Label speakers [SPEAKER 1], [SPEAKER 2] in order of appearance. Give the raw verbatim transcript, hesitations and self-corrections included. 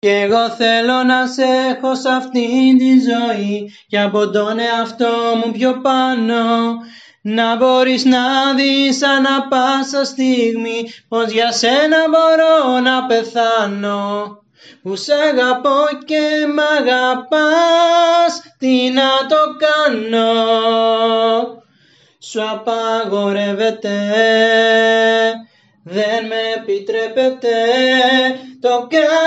[SPEAKER 1] Κι εγώ θέλω να σε έχω σ' αυτήν τη ζωή και από τον εαυτό μου πιο πάνω. Να μπορείς να δεις ανά πάσα στιγμή πως για σένα μπορώ να πεθάνω. Που σ' αγαπώ και μ' αγαπάς, τι να το κάνω. Σου απαγορεύεται, δεν με επιτρέπεται, το κάνω.